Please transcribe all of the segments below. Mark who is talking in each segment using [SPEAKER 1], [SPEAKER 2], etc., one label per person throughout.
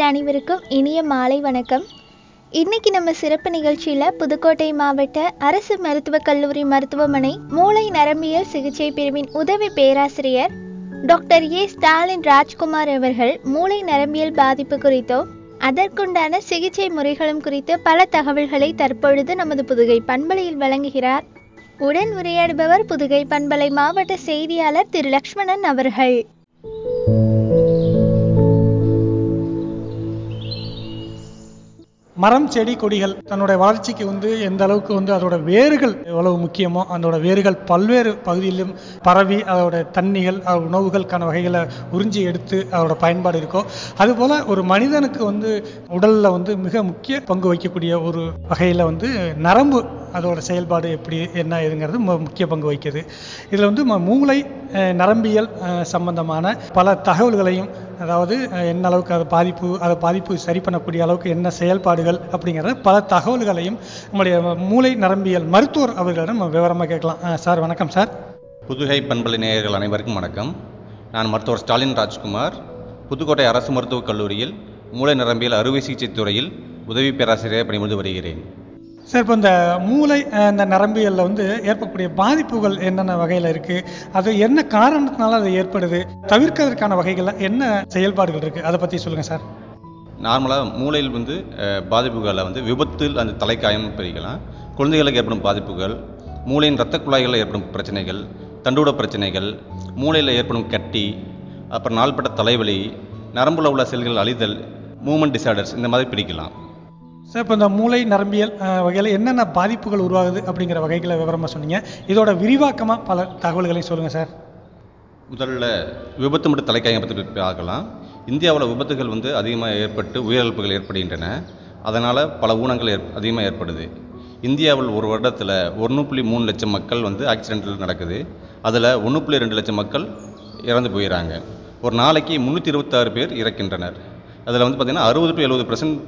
[SPEAKER 1] அனைவருக்கும் இனிய மாலை வணக்கம். இன்னைக்கு நம்ம சிறப்பு நிகழ்ச்சியில் புதுக்கோட்டை மாவட்ட அரசு மருத்துவக் கல்லூரி மருத்துவமனை மூளை நரம்பியல் சிகிச்சை பிரிவின் உதவி பேராசிரியர் டாக்டர் ஏ ஸ்டாலின் ராஜ்குமார் அவர்கள் மூளை நரம்பியல் பாதிப்பு குறித்தோ அதற்குண்டான சிகிச்சை முறைகளும் குறித்து பல தகவல்களை தற்பொழுது நமது புதுகை பண்பலையில் வழங்குகிறார். உடன் உரையாடுபவர் புதுகை பண்பலை மாவட்ட செய்தியாளர் திரு லக்ஷ்மணன் அவர்கள்.
[SPEAKER 2] மரம் செடி கொடிகள் தன்னுடைய வளர்ச்சிக்கு எந்த அளவுக்கு அதோட வேர்கள் எவ்வளவு முக்கியமோ அதோட வேர்கள் பல்வேறு பகுதியிலும் பரவி அதோட தண்ணிகள் உணவுகளுக்கான வகைகளை உறிஞ்சி எடுத்து அதோட பயன்பாடு இருக்கோ, அதுபோல் ஒரு மனிதனுக்கு உடலில் மிக முக்கிய பங்கு வகிக்கக்கூடிய ஒரு வகையில் நரம்பு அதோட செயல்பாடு எப்படி என்ன ஏதுங்கிறது முக்கிய பங்கு வகிக்குது. இதில் மூளை நரம்பியல் சம்பந்தமான பல தகவல்களையும், அதாவது என்ன அளவுக்கு அதை பாதிப்பு சரி பண்ணக்கூடிய அளவுக்கு என்ன செயல்பாடுகள் அப்படிங்கிறத பல தகவல்களையும் நம்முடைய மூளை நரம்பியல் மருத்துவர் அவர்களிடம் விவரமாக கேட்கலாம். சார் வணக்கம். சார்,
[SPEAKER 3] புதுகை பண்பலை நேயர்கள் அனைவருக்கும் வணக்கம். நான் மருத்துவர் ஸ்டாலின் ராஜ்குமார், புதுக்கோட்டை அரசு மருத்துவக் கல்லூரியில் மூளை நரம்பியல் அறுவை சிகிச்சை துறையில் உதவி பேராசிரியர் பணிபுரிந்து வருகிறேன்.
[SPEAKER 2] சார், இப்போ இந்த மூளை இந்த நரம்பியலில் ஏற்படக்கூடிய பாதிப்புகள் என்னென்ன வகையில் இருக்குது, அது என்ன காரணத்தினால அது ஏற்படுது, தவிர்க்கிறதுக்கான வகைகளில் என்ன செயல்பாடுகள் இருக்குது, அதை பற்றி சொல்லுங்கள் சார்.
[SPEAKER 3] நார்மலாக மூளையில் பாதிப்புகளை விபத்தில் அந்த தலைக்காயம் பிரிக்கலாம். குழந்தைகளுக்கு ஏற்படும் பாதிப்புகள், மூளையின் இரத்த குழாய்களில் ஏற்படும் பிரச்சனைகள், தண்டுவட பிரச்சனைகள், மூளையில் ஏற்படும் கட்டி, அப்புறம் நாள்பட்ட தலைவலி, நரம்புல உள்ள செல்கள் அழிதல், மூமெண்ட் டிசார்டர்ஸ், இந்த மாதிரி பிரிக்கலாம்.
[SPEAKER 2] சார், இப்போ இந்த மூளை நரம்பியல் வகையில் என்னென்ன பாதிப்புகள் உருவாகுது அப்படிங்கிற வகைகளை விவரமாக சொன்னீங்க. இதோட விரிவாக்கமாக பல தகவல்களையும் சொல்லுங்கள் சார்.
[SPEAKER 3] முதல்ல விபத்து மற்றும் தலைக்காயம் பற்றி பார்க்கலாம். இந்தியாவில் விபத்துகள் அதிகமாக ஏற்பட்டு உயிரிழப்புகள் ஏற்படுகின்றன. அதனால் பல ஊனங்கள் அதிகமாக ஏற்படுது. இந்தியாவில் ஒரு வருடத்தில் 1.3 லட்சம் மக்கள் ஆக்சிடென்ட்டில் நடக்குது. அதில் 1.2 லட்சம் மக்கள் இறந்து போயிடறாங்க. ஒரு நாளைக்கு 326 பேர் இறக்கின்றனர். அதில் பார்த்திங்கன்னா 60 to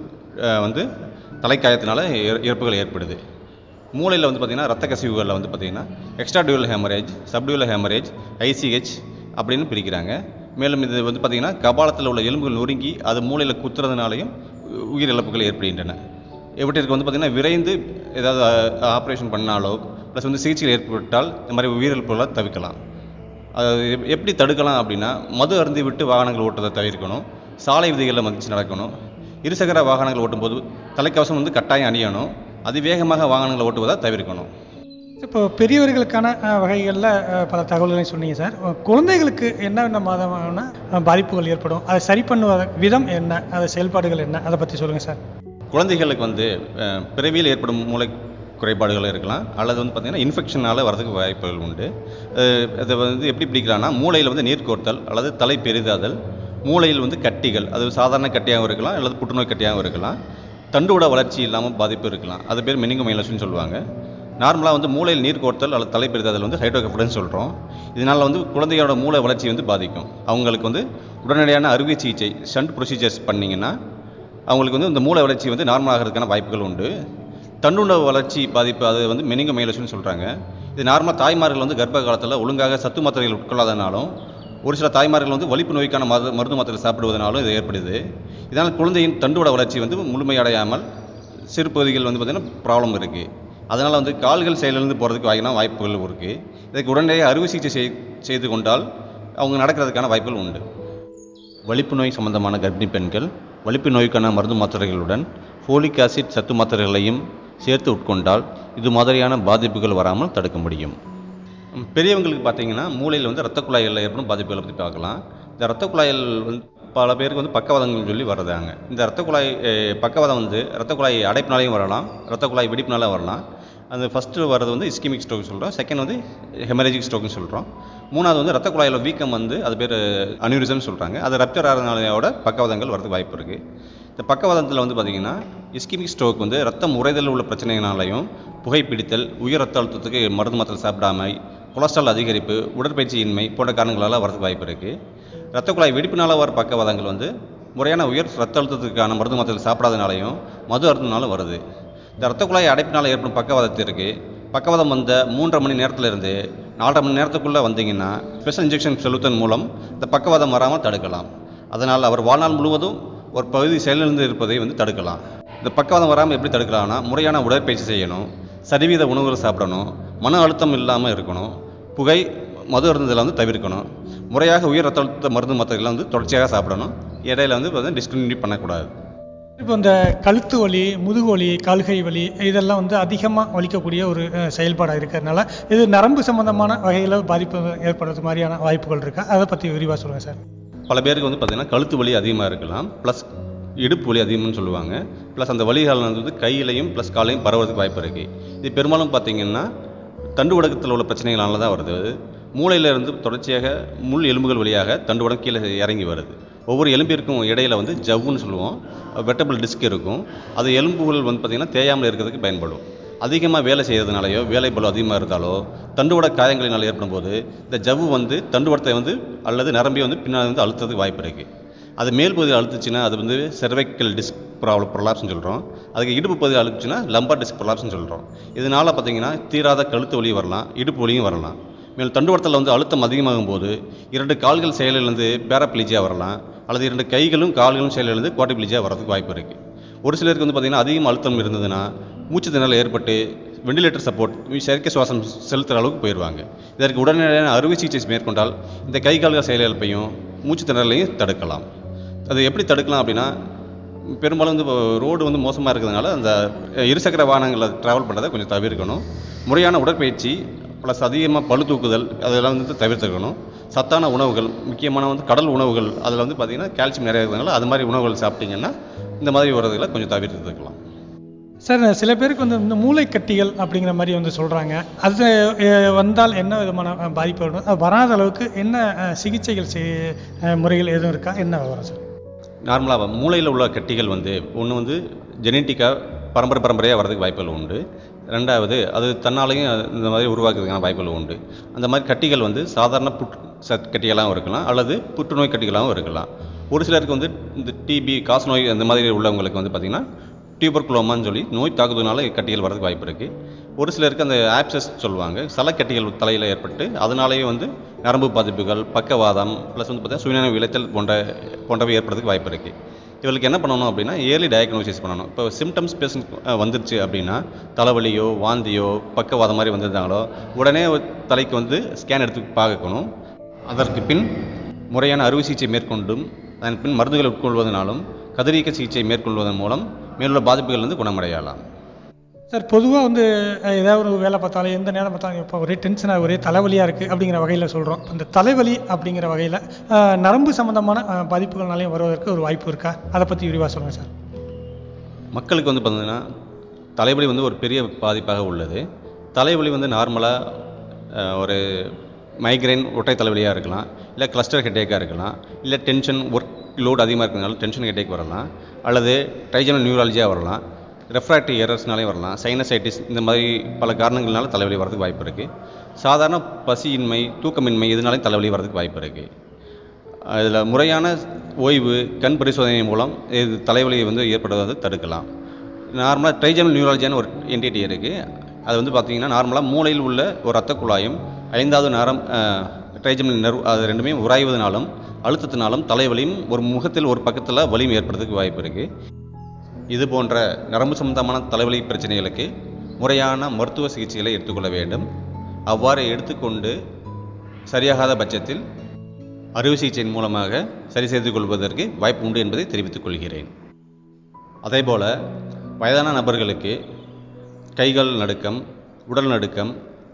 [SPEAKER 3] 70% தலைக்காயத்தினால இறப்புகள் ஏற்படுது. மூளையில் பார்த்திங்கன்னா ரத்த கசிவுகளில் பார்த்திங்கன்னா extradural haemorrhage, subdural haemorrhage, ICH அப்படின்னு பிரிக்கிறாங்க. மேலும் இது பார்த்திங்கன்னா கபாலத்தில் உள்ள எலும்புகள் நொறுங்கி அது மூளையில் குத்துறதுனாலையும் உயிரிழப்புகள் ஏற்படுகின்றன. இவற்றிற்கு பார்த்திங்கன்னா விரைந்து ஏதாவது ஆப்ரேஷன் பண்ணாலோ ப்ளஸ் சிகிச்சைகள் ஏற்பட்டால் இந்த மாதிரி உயிரிழப்புகளை தவிர்க்கலாம். அது எப்படி தடுக்கலாம் அப்படின்னா, மது அருந்தி விட்டு வாகனங்கள் ஓட்டுறதை தவிர்க்கணும், சாலை விதிகளில் மதித்து நடக்கணும், இருசக்கர வாகனங்கள் ஓட்டும்போது தலைக்கவசம் கட்டாயம் அணியணும், அதிவேகமாக வாகனங்களை ஓட்டுவதை தவிர்க்கணும்.
[SPEAKER 2] இப்போ பெரியவர்களுக்கான வகைகளில் பல தகவல்களையும் சொன்னீங்க சார். குழந்தைகளுக்கு என்னென்ன மாதமான பாதிப்புகள் ஏற்படும், அதை சரி பண்ணுவ விதம் என்ன, அதை செயல்பாடுகள் என்ன, அதை பற்றி சொல்லுங்கள் சார்.
[SPEAKER 3] குழந்தைகளுக்கு பிறவியில் ஏற்படும் மூளை குறைபாடுகள் இருக்கலாம், அல்லது பார்த்திங்கன்னா இன்ஃபெக்ஷனால் வரதுக்கு வாய்ப்புகள் உண்டு. அதை எப்படி பிடிக்கலாம்னா, மூளையில் நீர் கோர்த்தல் அல்லது தலை பெரிதாதல், மூளையில் கட்டிகள், அது சாதாரண கட்டியாகவும் இருக்கலாம் அல்லது புற்றுநோய் கட்டியாகவும் இருக்கலாம், தண்டுவட வளர்ச்சி இல்லாமல் பாதிப்பு இருக்கலாம், அது பேர் மெனிங்கோமைலஸ்னு சொல்லுவாங்க. நார்மலாக மூளையில் நீர் கோர்த்தல் அல்லது தலை பெரிதாதல் ஹைட்ரோகெஃபலன் சொல்கிறோம். இதனால் குழந்தையோட மூளை வளர்ச்சி பாதிக்கும். அவங்களுக்கு உடனடியான அறுவை சிகிச்சை ஷண்ட் ப்ரொசீஜர்ஸ் பண்ணிங்கன்னா அவங்களுக்கு இந்த மூளை வளர்ச்சி நார்மல் ஆகிறதுக்கான வாய்ப்புகள் உண்டு. தண்டுவட வளர்ச்சி பாதிப்பு, அது மெனிங்கோமைலஸ்னு சொல்கிறாங்க. இது நார்மலாக தாய்மார்கள் கர்ப்ப காலத்தில் ஒழுங்காக சத்து மாத்திரைகள் உட்கொள்ளாதனாலும், ஒரு சில தாய்மார்கள் வலிப்பு நோய்க்கான மருந்து மாத்திரை சாப்பிடுவதனாலும் இது ஏற்படுது. இதனால் குழந்தையின் தண்டுவட வளர்ச்சி முழுமையடையாமல் சிறு பகுதிகள் பார்த்திங்கன்னா ப்ராப்ளம் இருக்குது. அதனால் கால்கள் செயலிழந்து போகிறதுக்கு வாய்ப்புகள் இருக்குது. இதுக்கு உடனடியாக அறுவை சிகிச்சை செய்து கொண்டால் அவங்க நடக்கிறதுக்கான வாய்ப்புகள் உண்டு. வலிப்பு நோய் சம்பந்தமான கர்ப்பிணி பெண்கள் வலிப்பு நோய்க்கான மருந்து மாத்திரைகளுடன் ஃபோலிக் ஆசிட் சத்து மாத்திரைகளையும் சேர்த்து உட்கொண்டால் இது மாதிரியான பாதிப்புகள் வராமல் தடுக்க முடியும். பெரியவங்களுக்கு பார்த்திங்கன்னா மூளையில் இரத்த குழாய்களில் ஏற்படும் பாதிப்புகளை பற்றி பார்க்கலாம். இந்த இரத்த குழாயில் பல பேருக்கு பக்கவாதங்கள்னு சொல்லி வர்றதாங்க. இந்த இரத்த குழாய் பக்கவாதம் இரத்த குழாய் அடைப்பினாலையும் வரலாம், இரத்த குழாய் வெடிப்பினாலும் வரலாம். அந்த ஃபஸ்ட்டு வர்றது இஸ்கிமிக் ஸ்ட்ரோக் சொல்கிறோம், செகண்ட் ஹெமரேஜிக் ஸ்ட்ரோக்னு சொல்கிறோம், மூணாவது இரத்த குழாயில் வீக்கம் அது பேர் அனியூரிசம்னு சொல்கிறாங்க. அது ரப்சர் ஆகிறதுனாலையோட பக்கவாதங்கள் வரதுக்கு வாய்ப்பு இருக்குது. இந்த பக்கவாதத்தில் பார்த்திங்கன்னா இஸ்கிமிக் ஸ்ட்ரோக் ரத்தம் உறைதல் உள்ள பிரச்சனைகளாலையும், புகைப்பிடித்தல், உயர் ரத்த அழுத்தத்துக்கு மருந்து மாத்திரை சாப்பிடாமல், கொலஸ்ட்ரால் அதிகரிப்பு, உடற்பயிற்சியின்மை போன்ற காரணங்களால் வரதுக்கு வாய்ப்பு இருக்குது. இரத்த குழாய் வெடிப்பினால் வர பக்கவாதங்கள் முறையான உயர் ரத்த அழுத்தத்துக்கான மருந்து மாத்திரை சாப்பிடாதனாலையும் மது அருந்தினாலும் வருது. இந்த இரத்த குழாய் அடைப்பினால் ஏற்படும் பக்கவாதத்திற்கு பக்கவாதம் 3.5 மணி நேரத்திலிருந்து 4.5 மணி நேரத்துக்குள்ளே வந்தீங்கன்னா ஸ்பெஷல் இன்ஜெக்ஷன் செலுத்தன் மூலம் இந்த பக்கவாதம் வராமல் தடுக்கலாம். அதனால் அவர் வாழ்நாள் முழுவதும் ஒரு பகுதி செயலிழந்து இருப்பதை வந்து தடுக்கலாம். இந்த பக்கவாதம் வராமல் எப்படி தடுக்கலாம்னா, முறையான உடற்பயிற்சி செய்யணும், சரிவீத உணவுகளை சாப்பிடணும், மன அழுத்தம் இல்லாமல் இருக்கணும், புகை, மது அருந்துதலை வந்து தவிர்க்கணும், முறையாக உயர் ரத்த அழுத்த மருந்து மாத்திரைகளை வந்து தொடர்ச்சியாக சாப்பிடணும், இடையில வந்து பார்த்தீங்கன்னா டிஸ்கன்டினியூ பண்ணக்கூடாது.
[SPEAKER 2] இப்போ இந்த கழுத்து வலி, முதுகு வலி, கால்கை வலி இதெல்லாம் வந்து அதிகமாக வலிக்கக்கூடிய ஒரு செயல்பாடாக இருக்கிறதுனால இது நரம்பு சம்பந்தமான வகையில் பாதிப்பு ஏற்படுறது மாதிரியான வாய்ப்புகள் இருக்கா? அதை பற்றி விரிவாக சொல்லுங்கள் சார்.
[SPEAKER 3] பல பேருக்கு வந்து பார்த்தீங்கன்னா கழுத்து வலி அதிகமாக இருக்கலாம், ப்ளஸ் இடுப்பு வலி அதிகம்னு சொல்லுவாங்க, ப்ளஸ் அந்த வலிகள் வந்து கையிலையும் ப்ளஸ் காலையும் பரவுறதுக்கு வாய்ப்பு இருக்குது. இது பெரும்பாலும் பார்த்தீங்கன்னா தண்டுவடகத்தில் உள்ள பிரச்சனைகளால தான் வருது. மூளையிலிருந்து தொடர்ச்சியாக முள் எலும்புகள் வழியாக தண்டுவடம் கீழே இறங்கி வருது. ஒவ்வொரு எலும்பிற்கும் இடையில வந்து ஜவ்வுன்னு சொல்லுவோம், வெர்டபிள் டிஸ்க் இருக்கும். அது எலும்புகள் வந்து பார்த்திங்கன்னா தேயாமல் இருக்கிறதுக்கு பயன்படும். அதிகமாக வேலை செய்கிறதுனாலையோ, வேலை பளு அதிகமாக இருந்தாலோ, தண்டுவட காயங்களினால் ஏற்படும் போது இந்த ஜவ்வு வந்து தண்டுவடத்தை வந்து அல்லது நரம்பை வந்து பின்னால் வந்து அழுத்துறதுக்கு வாய்ப்பு இருக்குது. அது மேல் பகுதியில் அழுத்துச்சுன்னா அது வந்து செர்வைக்கல் டிஸ்க் ப்ரொலாப்ஸ்னு சொல்கிறோம். அதுக்கு இடுப்பு பகுதியில் அழுத்துச்சுன்னா லம்பார் டிஸ்க் ப்ரொலாப்ஸ்னு சொல்கிறோம். இதனால் பார்த்திங்கன்னா தீராத கழுத்து வலி வரலாம், இடுப்பு வலியும் வரலாம். மேலும் தண்டுவடத்தில் வந்து அழுத்தம் அதிகமாகும் போது 2 கால்கள் செயலிலிருந்து பேராப்ளீஜியா வரலாம், அல்லது 2 கைகளும் கால்களும் செயலிலிருந்து குவாட்ரிப்ளீஜியா வரதுக்கு வாய்ப்பு இருக்குது. ஒரு சிலருக்கு வந்து பார்த்திங்கன்னா அதிகம் அழுத்தம் இருந்ததுன்னா மூச்சு திணறல் ஏற்பட்டு வெண்டிலேட்டர் சப்போர்ட், செயற்கை சுவாசம் செலுத்துகிற அளவுக்கு போயிடுவாங்க. இதற்கு உடனடியான அறுவை சிகிச்சை மேற்கொண்டால் இந்த கை கால்கள் செயலிழப்பையும் மூச்சு திணறலையும் தடுக்கலாம். அது எப்படி தடுக்கலாம் அப்படின்னா, பெரும்பாலும் வந்து ரோடு வந்து மோசமாக இருக்கிறதுனால அந்த இருசக்கர வாகனங்களில் ட்ராவல் பண்ணுறதை கொஞ்சம் தவிர்க்கணும். முறையான உடற்பயிற்சி ப்ளஸ் அதிகமாக பளு தூக்குதல் அதெல்லாம் வந்து தவிர்த்துக்கணும். சத்தான உணவுகள், முக்கியமான வந்து கடல் உணவுகள், அதில் வந்து பார்த்திங்கன்னா கால்சியம் நிறைய இருக்கிறதுனால அது மாதிரி உணவுகள் சாப்பிட்டிங்கன்னா இந்த மாதிரி வரதுகளை கொஞ்சம் தவிர்த்துக்கலாம்.
[SPEAKER 2] சார், சில பேருக்கு வந்து இந்த மூளைக்கட்டிகள் அப்படிங்கிற மாதிரி வந்து சொல்கிறாங்க. அது வந்தால் என்ன விதமான பாதிப்பு வரும்? அது வராத அளவுக்கு என்ன சிகிச்சைகள் முறைகள் எதுவும் இருக்கா? என்ன விவரம் சார்?
[SPEAKER 3] நார்மலாக மூளையில் உள்ள கட்டிகள் வந்து ஒன்று வந்து ஜெனட்டிக்காக பரம்பரையாக வரதுக்கு வாய்ப்புகள் உண்டு. ரெண்டாவது அது தன்னாலையும் இந்த மாதிரி உருவாக்குறதுக்கான வாய்ப்புகள் உண்டு. அந்த மாதிரி கட்டிகள் வந்து சாதாரண கட்டிகளாகவும் இருக்கலாம், அல்லது புற்றுநோய் கட்டிகளாகவும் இருக்கலாம். ஒரு சிலருக்கு வந்து இந்த டிபி, காசநோய் அந்த மாதிரி உள்ளவங்களுக்கு வந்து பார்த்திங்கன்னா டியூபர்குலோமான்னு சொல்லி நோய் தாக்குதல்னால கட்டிகள் வரதுக்கு வாய்ப்பு இருக்குது. ஒரு சிலருக்கு அந்த ஆப்சஸ் சொல்லுவாங்க, சலக்கட்டிகள் தலையில் ஏற்பட்டு அதனாலேயே வந்து நரம்பு பாதிப்புகள், பக்கவாதம், ப்ளஸ் வந்து பார்த்திங்கன்னா சுயநல விளைச்சல் போன்றவை ஏற்படுறதுக்கு வாய்ப்பு இருக்குது. இவங்களுக்கு என்ன பண்ணணும் அப்படின்னா ஏர்லி டயக்னோசிஸ் பண்ணணும். இப்போ சிம்டம்ஸ் பேஷண்ட் வந்துருச்சு அப்படின்னா தலைவலியோ, வாந்தியோ, பக்கவாதம் மாதிரி வந்திருந்தாங்களோ உடனே தலைக்கு வந்து ஸ்கேன் எடுத்து பார்க்கணும். அதற்கு பின் முறையான அறுவை சிகிச்சை மேற்கொண்டும் அதன் பின் மருந்துகளை உட்கொள்வதனாலும் கதிரியக்க சிகிச்சை மேற்கொள்வதன் மூலம் மேலுள்ள பாதிப்புகள் வந்து குணமடையலாம்.
[SPEAKER 2] சார், பொதுவாக வந்து ஏதாவது ஒரு வேலை பார்த்தாலும் எந்த நேரம் பார்த்தாலும் இப்போ ஒரே டென்ஷனாக ஒரே தலைவலியாக இருக்குது அப்படிங்கிற வகையில் சொல்கிறோம். இந்த தலைவலி அப்படிங்கிற வகையில் நரம்பு சம்மந்தமான பாதிப்புகள்னாலையும் வருவதற்கு ஒரு வாய்ப்பு இருக்கா? அதை பற்றி விரிவாக சொல்லுங்கள் சார்.
[SPEAKER 3] மக்களுக்கு வந்து பார்த்தீங்கன்னா தலைவலி வந்து ஒரு பெரிய பாதிப்பாக உள்ளது. தலைவலி வந்து நார்மலாக ஒரு மைக்ரைன் ஒற்றை தலைவலியாக இருக்கலாம், இல்லை கிளஸ்டர் ஹெட்டேக்காக இருக்கலாம், இல்லை டென்ஷன் ஒர்க் லோடு அதிகமாக இருக்கிறதுனால டென்ஷன் ஹெட்டேக் வரலாம், அல்லது ட்ரைஜனல் நியூராலஜியாக வரலாம், ரெஃப்ராக்டிவ் எரர்ஸ்னாலே வரலாம், சைனசைட்டிஸ், இந்த மாதிரி பல காரணங்கள்னால தலைவலி வரதுக்கு வாய்ப்பு இருக்குது. சாதாரண பசியின்மை, தூக்கமின்மை இதனாலையும் தலைவலி வரதுக்கு வாய்ப்பு இருக்குது. இதில் முறையான ஓய்வு, கண் பரிசோதனை மூலம் இது தலைவலியை வந்து ஏற்படுவதை தடுக்கலாம். நார்மலாக ட்ரைஜனல் நியூராலஜியான ஒரு என்டிட்டி இருக்குது. அது வந்து பார்த்திங்கன்னா நார்மலாக மூளையில் உள்ள ஒரு இரத்த குழாயும் 5வது நரம் ட்ரைஜனல் நர்வ் அது ரெண்டுமே உராய்வதனாலும் அழுத்தத்தினாலும் தலைவலியும் ஒரு முகத்தில் ஒரு பக்கத்தில் வலியும் ஏற்படுறதுக்கு வாய்ப்பு இருக்குது. இது போன்ற நரம்பு சம்பந்தமான தலைவலி பிரச்சனைகளுக்கு முறையான மருத்துவ சிகிச்சைகளை எடுத்துக்கொள்ள வேண்டும். அவ்வாறு எடுத்துக்கொண்டு சரியாகாத பட்சத்தில் அறுவை சிகிச்சையின் மூலமாக சரி செய்து கொள்வதற்கு வாய்ப்பு உண்டு என்பதை தெரிவித்துக் கொள்கிறேன். அதேபோல் வயதான நபர்களுக்கு கைகால் நடுக்கம், உடல் நடுக்கம்,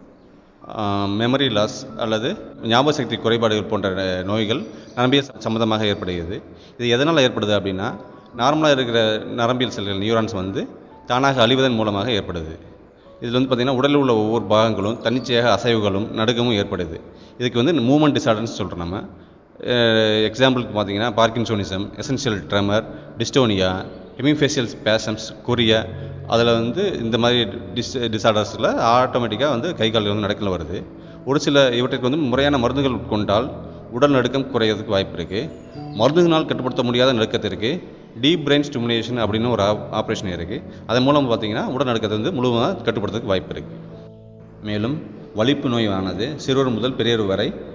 [SPEAKER 3] மெமரி லாஸ் அல்லது ஞாபக சக்தி குறைபாடுகள் போன்ற நோய்கள் நரம்பியல் சம்பந்தமாக ஏற்படுகிறது. இது எதனால் ஏற்படுது அப்படின்னா, நார்மலாக இருக்கிற நரம்பியல் செல்கள் நியூரான்ஸ் வந்து தானாக அழிவதன் மூலமாக ஏற்படுது. இதில் வந்து பார்த்திங்கன்னா உடலில் உள்ள ஒவ்வொரு பாகங்களும் தன்னிச்சையாக அசைவுகளும் நடுக்கமும் ஏற்படுது. இதுக்கு வந்து மூமெண்ட் டிசார்டர்ஸ் சொல்கிறோம். நம்ம எக்ஸாம்பிளுக்கு பார்த்திங்கன்னா parkinsonism, essential tremor, dystonia, hemifacial spasms, chorea, அதில் வந்து இந்த மாதிரி டிசார்டர்ஸில் ஆட்டோமேட்டிக்காக வந்து கை கால் வந்து நடுக்கல் வருது. ஒரு சில இவற்றுக்கு வந்து முறையான மருந்துகள் உட்கொண்டால் உடல் நடுக்கம் குறையிறதுக்கு வாய்ப்பு இருக்குது. மருந்துகளால் கட்டுப்படுத்த முடியாத நடுக்கத்திற்கு டீப் பிரெயின் ஸ்டிமுலேஷன் அப்படின்னு ஒரு ஆப்ரேஷன் இருக்குது. அதன் மூலம் பார்த்திங்கன்னா உடல் நடுக்கத்தை வந்து முழுவதுமாக கட்டுப்படுத்துறதுக்கு வாய்ப்பு இருக்குது. மேலும் வலிப்பு நோயானது சிறுவர் முதல் பெரியவர் வரை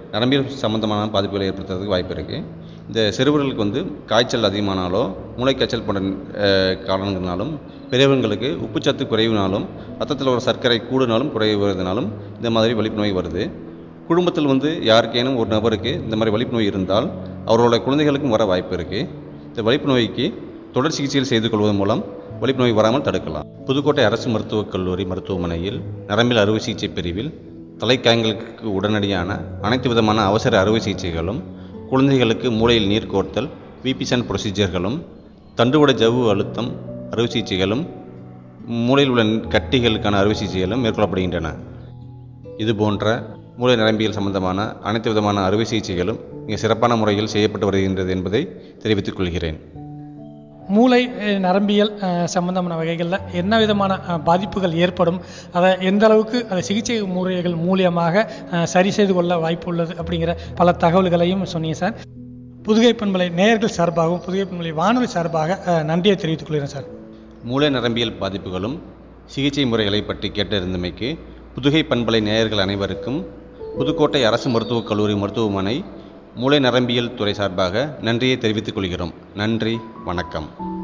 [SPEAKER 3] நரம்பியல் சம்மந்தமான பாதிப்புகளை ஏற்படுத்துறதுக்கு வாய்ப்பு இருக்குது. இந்த சிறுவர்களுக்கு வந்து காய்ச்சல் அதிகமானாலோ மூளைக்காய்ச்சல் போன்ற காரணங்களாலும், பெரியவங்களுக்கு உப்புச்சத்து குறைவினாலும், ரத்தத்தில் ஒரு சர்க்கரை கூடுனாலும் குறைவதனாலும் இந்த மாதிரி வலிப்பு நோய் வருது. குடும்பத்தில் வந்து யாருக்கேனும் ஒரு நபருக்கு இந்த மாதிரி வலிப்பு நோய் இருந்தால் அவர்களுடைய குழந்தைகளுக்கும் வர வாய்ப்பு இருக்குது. இந்த வலிப்பு நோய்க்கு தொடர் சிகிச்சைகள் செய்து கொள்வதன் மூலம் வலிப்பு நோய் வராமல் தடுக்கலாம். புதுக்கோட்டை அரசு மருத்துவக் கல்லூரி மருத்துவமனையில் நரம்பியல் அறுவை சிகிச்சை பிரிவில் தலைக்காயங்களுக்கு உடனடியான அனைத்து விதமான அவசர அறுவை சிகிச்சைகளும், குழந்தைகளுக்கு மூளையில் நீர் கோர்த்தல் விபிசன் ப்ரொசீஜர்களும், தண்டுவட ஜவ்வு அழுத்தம் அறுவை சிகிச்சைகளும், மூளையில் உள்ள கட்டிகளுக்கான அறுவை சிகிச்சைகளும் மேற்கொள்ளப்படுகின்றன. இதுபோன்ற மூளை நரம்பியல் சம்பந்தமான அனைத்து விதமான அறுவை சிகிச்சைகளும் மிக சிறப்பான முறையில் செய்யப்பட்டு வருகின்றது என்பதை தெரிவித்துக் கொள்கிறேன்.
[SPEAKER 2] மூளை நரம்பியல் சம்பந்தமான வகைகளில் என்ன விதமான பாதிப்புகள் ஏற்படும், அதை எந்த அளவுக்கு அதை சிகிச்சை முறைகள் மூலியமாக சரி செய்து கொள்ள வாய்ப்பு உள்ளது அப்படிங்கிற பல தகவல்களையும் சொன்னீங்க சார். புதுகை பண்பலை நேயர்கள் சார்பாகவும் புதுகை பண்பலை வானொலி சார்பாக நன்றியை தெரிவித்துக் கொள்கிறேன் சார்.
[SPEAKER 3] மூளை நரம்பியல் பாதிப்புகளும் சிகிச்சை முறைகளை பற்றி கேட்டறிந்தமைக்கு புதுகை பண்பலை நேயர்கள் அனைவருக்கும் புதுக்கோட்டை அரசு மருத்துவக் கல்லூரி மருத்துவமனை மூளை நரம்பியல் துறை சார்பாக நன்றியை தெரிவித்துக் கொள்கிறோம். நன்றி, வணக்கம்.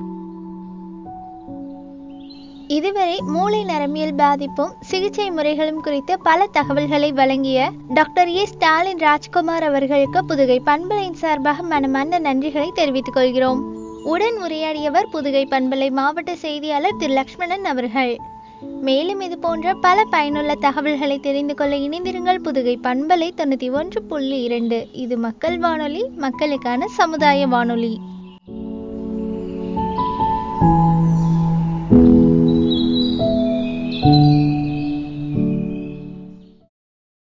[SPEAKER 1] இதுவரை மூளை நரம்பியல் பாதிப்பும் சிகிச்சை முறைகளும் குறித்து பல தகவல்களை வழங்கிய டாக்டர் ஏ ஸ்டாலின் ராஜ்குமார் அவர்களுக்கு புதுகை பண்பலையின் சார்பாக மனமார்ந்த நன்றிகளை தெரிவித்துக் கொள்கிறோம். உடன் உரையாடியவர் புதுகை பண்பலை மாவட்ட செய்தியாளர் திரு லக்ஷ்மணன் அவர்கள். மேலும் இது போன்ற பல பயனுள்ள தகவல்களை தெரிந்து கொள்ள இணைந்திருங்கள். புதுகை பண்பலை 91.2. இது மக்கள் வானொலி, மக்களுக்கான சமுதாய வானொலி.